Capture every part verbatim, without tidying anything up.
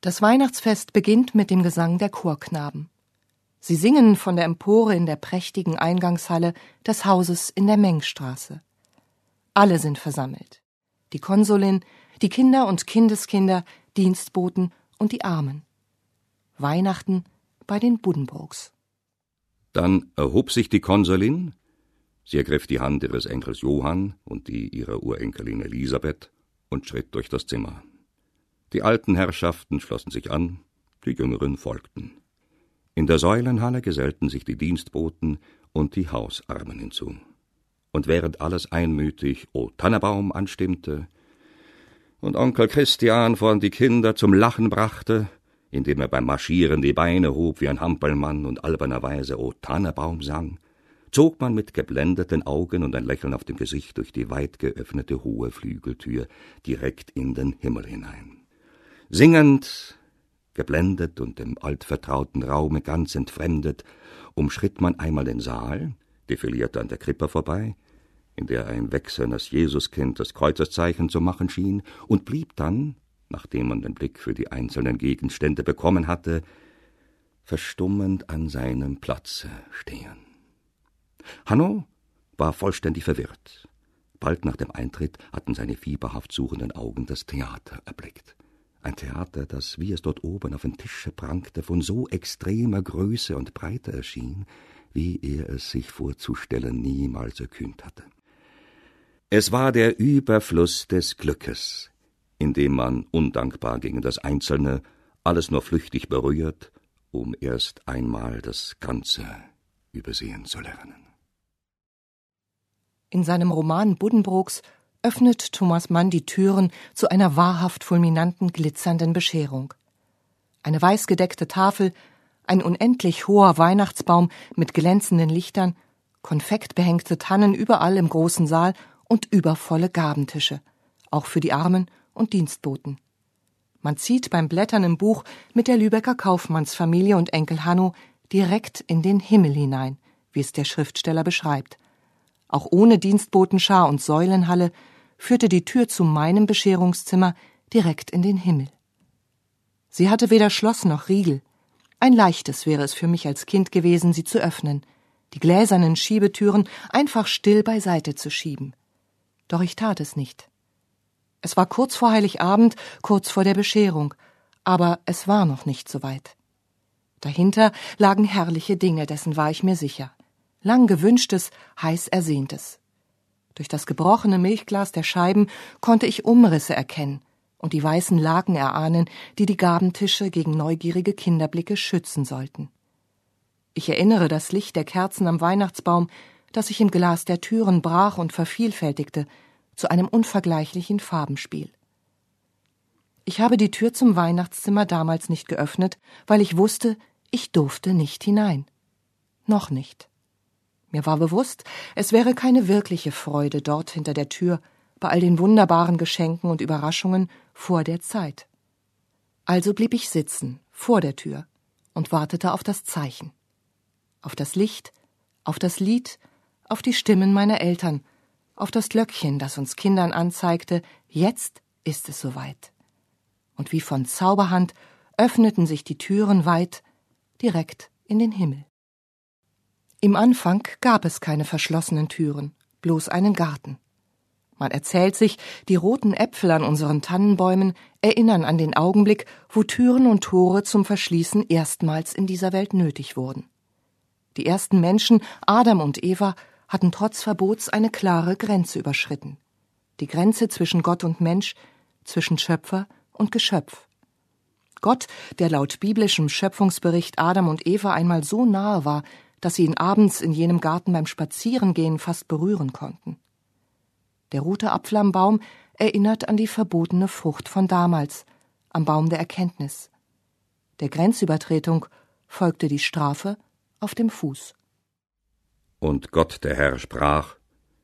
Das Weihnachtsfest beginnt mit dem Gesang der Chorknaben. Sie singen von der Empore in der prächtigen Eingangshalle des Hauses in der Mengstraße. Alle sind versammelt. Die Konsulin, die Kinder und Kindeskinder, Dienstboten und die Armen. Weihnachten bei den Buddenbrooks. Dann erhob sich die Konsulin, sie ergriff die Hand ihres Enkels Johann und die ihrer Urenkelin Elisabeth und schritt durch das Zimmer. Die alten Herrschaften schlossen sich an, die Jüngeren folgten. In der Säulenhalle gesellten sich die Dienstboten und die Hausarmen hinzu. Und während alles einmütig O Tannebaum anstimmte und Onkel Christian vorn die Kinder zum Lachen brachte, indem er beim Marschieren die Beine hob wie ein Hampelmann und albernerweise O Tannebaum sang, zog man mit geblendeten Augen und ein Lächeln auf dem Gesicht durch die weit geöffnete hohe Flügeltür direkt in den Himmel hinein. Singend, geblendet und dem altvertrauten Raume ganz entfremdet, umschritt man einmal den Saal, defilierte an der Krippe vorbei, in der ein wächsernes Jesuskind das Kreuzeszeichen zu machen schien, und blieb dann, nachdem man den Blick für die einzelnen Gegenstände bekommen hatte, verstummend an seinem Platze stehen. Hanno war vollständig verwirrt. Bald nach dem Eintritt hatten seine fieberhaft suchenden Augen das Theater erblickt. Ein Theater, das, wie es dort oben auf dem Tische prangte, von so extremer Größe und Breite erschien, wie er es sich vorzustellen niemals erkühnt hatte. Es war der Überfluss des Glückes, in dem man, undankbar gegen das Einzelne, alles nur flüchtig berührt, um erst einmal das Ganze übersehen zu lernen. In seinem Roman Buddenbrooks öffnet Thomas Mann die Türen zu einer wahrhaft fulminanten, glitzernden Bescherung. Eine weißgedeckte Tafel, ein unendlich hoher Weihnachtsbaum mit glänzenden Lichtern, konfektbehängte Tannen überall im großen Saal und übervolle Gabentische, auch für die Armen und Dienstboten. Man zieht beim Blättern im Buch mit der Lübecker Kaufmannsfamilie und Enkel Hanno direkt in den Himmel hinein, wie es der Schriftsteller beschreibt. Auch ohne Dienstbotenschar und Säulenhalle führte die Tür zu meinem Bescherungszimmer direkt in den Himmel. Sie hatte weder Schloss noch Riegel. Ein leichtes wäre es für mich als Kind gewesen, sie zu öffnen, die gläsernen Schiebetüren einfach still beiseite zu schieben. Doch ich tat es nicht. Es war kurz vor Heiligabend, kurz vor der Bescherung, aber es war noch nicht so weit. Dahinter lagen herrliche Dinge, dessen war ich mir sicher. Lang gewünschtes, heiß ersehntes. Durch das gebrochene Milchglas der Scheiben konnte ich Umrisse erkennen und die weißen Laken erahnen, die die Gabentische gegen neugierige Kinderblicke schützen sollten. Ich erinnere das Licht der Kerzen am Weihnachtsbaum, das sich im Glas der Türen brach und vervielfältigte, zu einem unvergleichlichen Farbenspiel. Ich habe die Tür zum Weihnachtszimmer damals nicht geöffnet, weil ich wusste, ich durfte nicht hinein. Noch nicht. Mir war bewusst, es wäre keine wirkliche Freude dort hinter der Tür, bei all den wunderbaren Geschenken und Überraschungen vor der Zeit. Also blieb ich sitzen, vor der Tür, und wartete auf das Zeichen. Auf das Licht, auf das Lied, auf die Stimmen meiner Eltern, auf das Glöckchen, das uns Kindern anzeigte, jetzt ist es soweit. Und wie von Zauberhand öffneten sich die Türen weit, direkt in den Himmel. Im Anfang gab es keine verschlossenen Türen, bloß einen Garten. Man erzählt sich, die roten Äpfel an unseren Tannenbäumen erinnern an den Augenblick, wo Türen und Tore zum Verschließen erstmals in dieser Welt nötig wurden. Die ersten Menschen, Adam und Eva, hatten trotz Verbots eine klare Grenze überschritten. Die Grenze zwischen Gott und Mensch, zwischen Schöpfer und Geschöpf. Gott, der laut biblischem Schöpfungsbericht Adam und Eva einmal so nahe war, dass sie ihn abends in jenem Garten beim Spazierengehen fast berühren konnten. Der rote Apfel am Baum erinnert an die verbotene Frucht von damals, am Baum der Erkenntnis. Der Grenzübertretung folgte die Strafe auf dem Fuß. Und Gott, der Herr, sprach: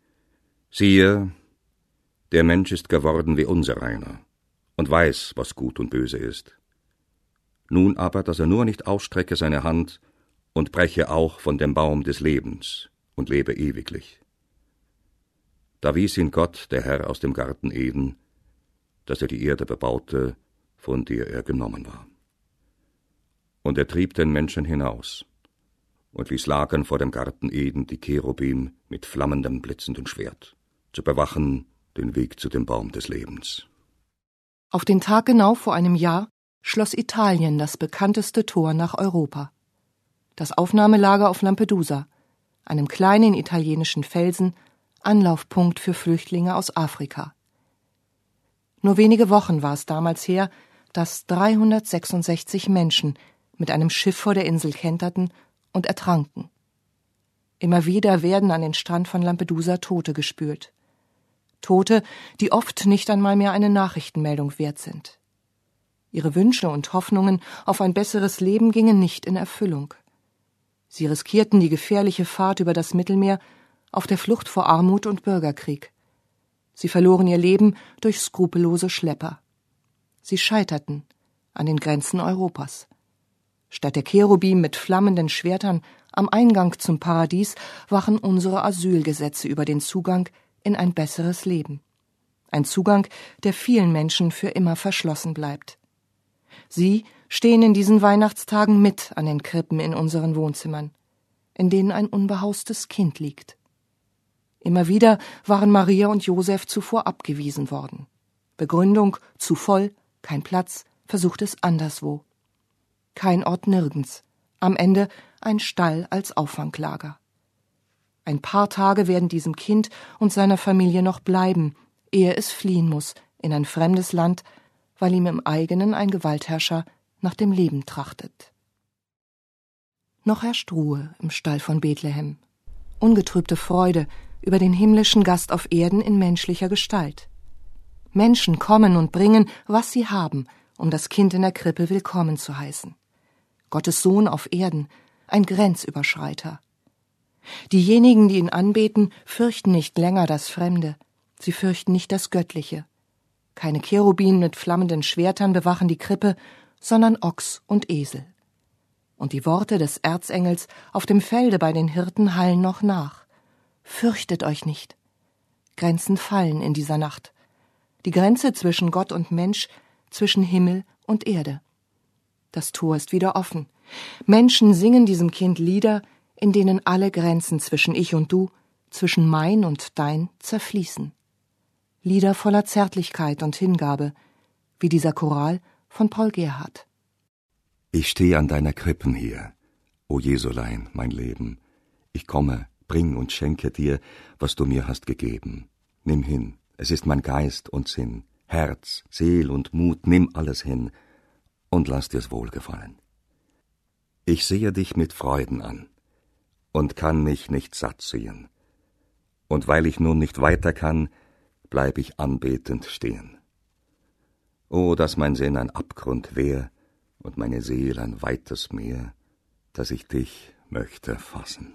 Siehe, der Mensch ist geworden wie unsereiner und weiß, was gut und böse ist. Nun aber, dass er nur nicht ausstrecke seine Hand und breche auch von dem Baum des Lebens und lebe ewiglich. Da wies ihn Gott, der Herr, aus dem Garten Eden, dass er die Erde bebaute, von der er genommen war. Und er trieb den Menschen hinaus und ließ lagern vor dem Garten Eden die Cherubim mit flammendem, blitzendem Schwert, zu bewachen den Weg zu dem Baum des Lebens. Auf den Tag genau vor einem Jahr schloss Italien das bekannteste Tor nach Europa. Das Aufnahmelager auf Lampedusa, einem kleinen italienischen Felsen, Anlaufpunkt für Flüchtlinge aus Afrika. Nur wenige Wochen war es damals her, dass dreihundertsechsundsechzig Menschen mit einem Schiff vor der Insel kenterten und ertranken. Immer wieder werden an den Strand von Lampedusa Tote gespült. Tote, die oft nicht einmal mehr eine Nachrichtenmeldung wert sind. Ihre Wünsche und Hoffnungen auf ein besseres Leben gingen nicht in Erfüllung. Sie riskierten die gefährliche Fahrt über das Mittelmeer auf der Flucht vor Armut und Bürgerkrieg. Sie verloren ihr Leben durch skrupellose Schlepper. Sie scheiterten an den Grenzen Europas. Statt der Cherubim mit flammenden Schwertern am Eingang zum Paradies wachen unsere Asylgesetze über den Zugang in ein besseres Leben. Ein Zugang, der vielen Menschen für immer verschlossen bleibt. Sie stehen in diesen Weihnachtstagen mit an den Krippen in unseren Wohnzimmern, in denen ein unbehaustes Kind liegt. Immer wieder waren Maria und Josef zuvor abgewiesen worden. Begründung: zu voll, kein Platz, versucht es anderswo. Kein Ort nirgends. Am Ende ein Stall als Auffanglager. Ein paar Tage werden diesem Kind und seiner Familie noch bleiben, ehe es fliehen muss in ein fremdes Land, weil ihm im eigenen ein Gewaltherrscher nach dem Leben trachtet. Noch herrscht Ruhe im Stall von Bethlehem. Ungetrübte Freude über den himmlischen Gast auf Erden in menschlicher Gestalt. Menschen kommen und bringen, was sie haben, um das Kind in der Krippe willkommen zu heißen. Gottes Sohn auf Erden, ein Grenzüberschreiter. Diejenigen, die ihn anbeten, fürchten nicht länger das Fremde, sie fürchten nicht das Göttliche. Keine Cherubim mit flammenden Schwertern bewachen die Krippe, sondern Ochs und Esel. Und die Worte des Erzengels auf dem Felde bei den Hirten hallen noch nach. Fürchtet euch nicht. Grenzen fallen in dieser Nacht. Die Grenze zwischen Gott und Mensch, zwischen Himmel und Erde. Das Tor ist wieder offen. Menschen singen diesem Kind Lieder, in denen alle Grenzen zwischen ich und du, zwischen mein und dein zerfließen. Lieder voller Zärtlichkeit und Hingabe, wie dieser Choral von Paul Gerhardt. Ich stehe an deiner Krippen hier, o Jesulein, mein Leben. Ich komme, bring und schenke dir, was du mir hast gegeben. Nimm hin, es ist mein Geist und Sinn, Herz, Seel und Mut, nimm alles hin und lass dir's wohlgefallen. Ich sehe dich mit Freuden an und kann mich nicht satt sehen. Und weil ich nun nicht weiter kann, bleib ich anbetend stehen. O, dass mein Sinn ein Abgrund wär und meine Seele ein weites Meer, dass ich dich möchte fassen.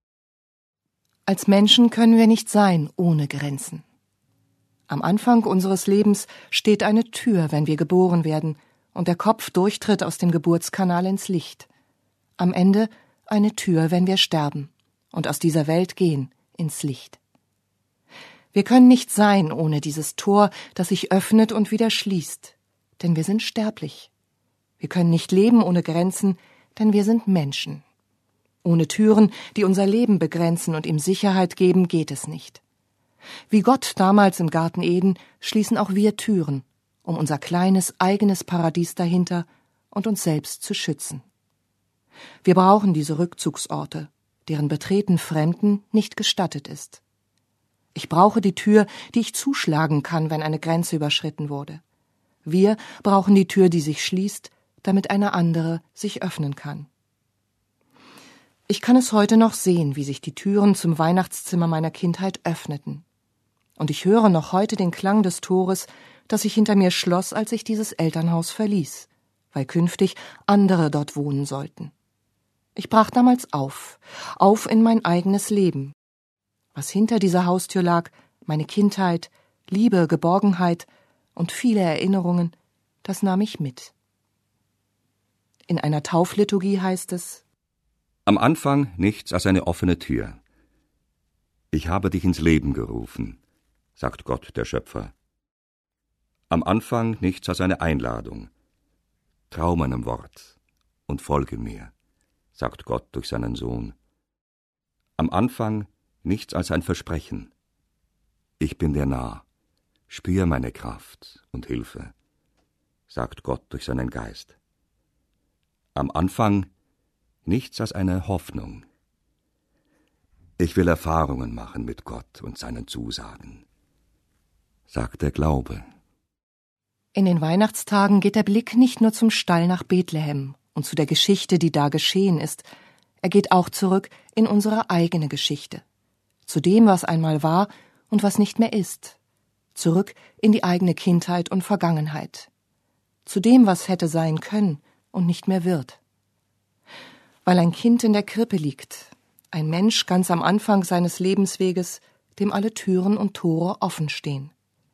Als Menschen können wir nicht sein ohne Grenzen. Am Anfang unseres Lebens steht eine Tür, wenn wir geboren werden, und der Kopf durchtritt aus dem Geburtskanal ins Licht. Am Ende eine Tür, wenn wir sterben und aus dieser Welt gehen ins Licht. Wir können nicht sein ohne dieses Tor, das sich öffnet und wieder schließt, denn wir sind sterblich. Wir können nicht leben ohne Grenzen, denn wir sind Menschen. Ohne Türen, die unser Leben begrenzen und ihm Sicherheit geben, geht es nicht. Wie Gott damals im Garten Eden schließen auch wir Türen, um unser kleines, eigenes Paradies dahinter und uns selbst zu schützen. Wir brauchen diese Rückzugsorte, deren Betreten Fremden nicht gestattet ist. Ich brauche die Tür, die ich zuschlagen kann, wenn eine Grenze überschritten wurde. Wir brauchen die Tür, die sich schließt, damit eine andere sich öffnen kann. Ich kann es heute noch sehen, wie sich die Türen zum Weihnachtszimmer meiner Kindheit öffneten. Und ich höre noch heute den Klang des Tores, das sich hinter mir schloss, als ich dieses Elternhaus verließ, weil künftig andere dort wohnen sollten. Ich brach damals auf, auf in mein eigenes Leben. Was hinter dieser Haustür lag, meine Kindheit, Liebe, Geborgenheit und viele Erinnerungen, das nahm ich mit. In einer Taufliturgie heißt es: Am Anfang nichts als eine offene Tür. Ich habe dich ins Leben gerufen, sagt Gott, der Schöpfer. Am Anfang nichts als eine Einladung, Trau meinem Wort und folge mir, sagt Gott durch seinen Sohn. Am Anfang nichts als ein Versprechen. Ich bin dir nah, spür meine Kraft und Hilfe, sagt Gott durch seinen Geist. Am Anfang nichts als eine Hoffnung. Ich will Erfahrungen machen mit Gott und seinen Zusagen, sagt der Glaube. In den Weihnachtstagen geht der Blick nicht nur zum Stall nach Bethlehem und zu der Geschichte, die da geschehen ist. Er geht auch zurück in unsere eigene Geschichte, zu dem, was einmal war und was nicht mehr ist, zurück in die eigene Kindheit und Vergangenheit, zu dem, was hätte sein können und nicht mehr wird. Weil ein Kind in der Krippe liegt, ein Mensch ganz am Anfang seines Lebensweges, dem alle Türen und Tore offen stehen.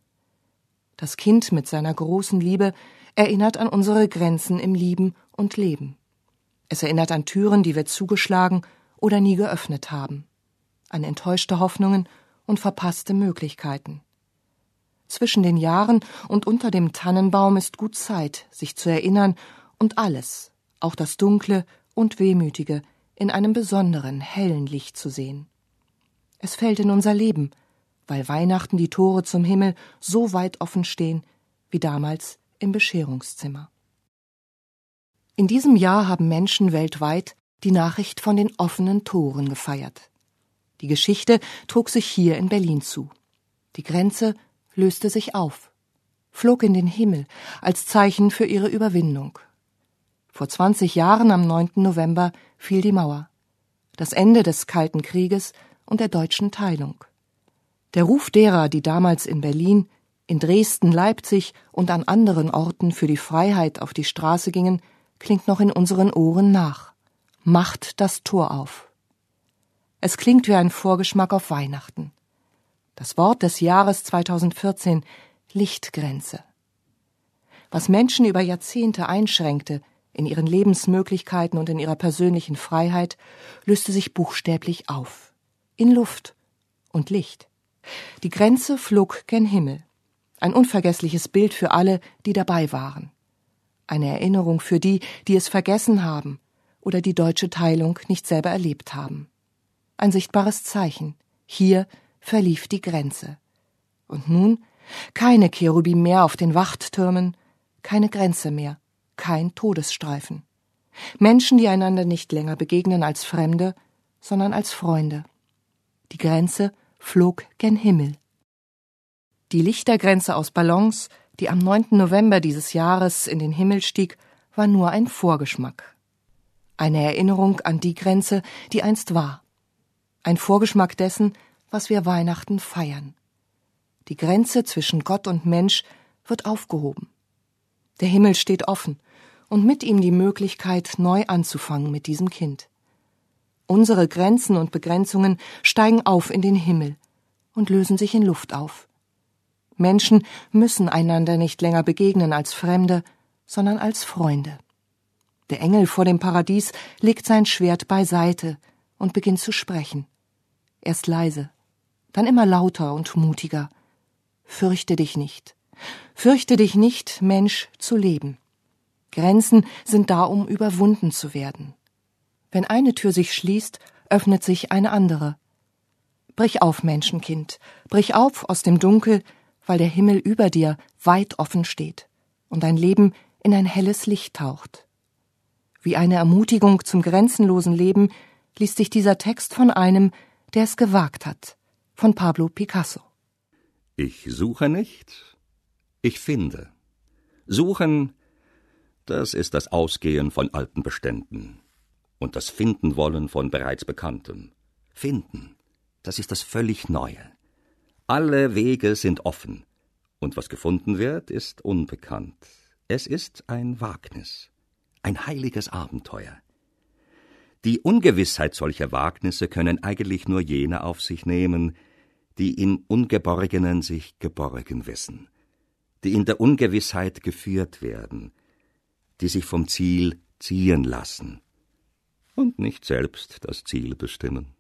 Das Kind mit seiner großen Liebe erinnert an unsere Grenzen im Lieben und Leben. Es erinnert an Türen, die wir zugeschlagen oder nie geöffnet haben, an enttäuschte Hoffnungen und verpasste Möglichkeiten. Zwischen den Jahren und unter dem Tannenbaum ist gut Zeit, sich zu erinnern und alles, auch das Dunkle und Wehmütige, in einem besonderen, hellen Licht zu sehen. Es fällt in unser Leben, weil Weihnachten die Tore zum Himmel so weit offen stehen wie damals im Bescherungszimmer. In diesem Jahr haben Menschen weltweit die Nachricht von den offenen Toren gefeiert. Die Geschichte trug sich hier in Berlin zu. Die Grenze löste sich auf, flog in den Himmel als Zeichen für ihre Überwindung. Vor zwanzig Jahren am neunten November fiel die Mauer, das Ende des Kalten Krieges und der deutschen Teilung. Der Ruf derer, die damals in Berlin, in Dresden, Leipzig und an anderen Orten für die Freiheit auf die Straße gingen, klingt noch in unseren Ohren nach. Macht das Tor auf. Es klingt wie ein Vorgeschmack auf Weihnachten. Das Wort des Jahres zweitausendvierzehn, Lichtgrenze. Was Menschen über Jahrzehnte einschränkte, in ihren Lebensmöglichkeiten und in ihrer persönlichen Freiheit, löste sich buchstäblich auf. In Luft und Licht. Die Grenze flog gen Himmel. Ein unvergessliches Bild für alle, die dabei waren. Eine Erinnerung für die, die es vergessen haben oder die deutsche Teilung nicht selber erlebt haben. Ein sichtbares Zeichen. Hier verlief die Grenze. Und nun keine Cherubim mehr auf den Wachttürmen, keine Grenze mehr, kein Todesstreifen. Menschen, die einander nicht länger begegnen als Fremde, sondern als Freunde. Die Grenze flog gen Himmel. Die Lichtergrenze aus Ballons, die am neunten November dieses Jahres in den Himmel stieg, war nur ein Vorgeschmack. Eine Erinnerung an die Grenze, die einst war. Ein Vorgeschmack dessen, was wir Weihnachten feiern. Die Grenze zwischen Gott und Mensch wird aufgehoben. Der Himmel steht offen und mit ihm die Möglichkeit, neu anzufangen mit diesem Kind. Unsere Grenzen und Begrenzungen steigen auf in den Himmel und lösen sich in Luft auf. Menschen müssen einander nicht länger begegnen als Fremde, sondern als Freunde. Der Engel vor dem Paradies legt sein Schwert beiseite und beginnt zu sprechen. Erst leise, dann immer lauter und mutiger. Fürchte dich nicht. Fürchte dich nicht, Mensch, zu leben. Grenzen sind da, um überwunden zu werden. Wenn eine Tür sich schließt, öffnet sich eine andere. Brich auf, Menschenkind, brich auf aus dem Dunkel, weil der Himmel über dir weit offen steht und dein Leben in ein helles Licht taucht. Wie eine Ermutigung zum grenzenlosen Leben liest sich dieser Text von einem, der es gewagt hat, von Pablo Picasso. Ich suche nicht, ich finde. Suchen, das ist das Ausgehen von alten Beständen und das Findenwollen von bereits Bekanntem. Finden, das ist das völlig Neue. Alle Wege sind offen, und was gefunden wird, ist unbekannt. Es ist ein Wagnis, ein heiliges Abenteuer. Die Ungewissheit solcher Wagnisse können eigentlich nur jene auf sich nehmen, die im Ungeborgenen sich geborgen wissen, die in der Ungewissheit geführt werden, die sich vom Ziel ziehen lassen und nicht selbst das Ziel bestimmen.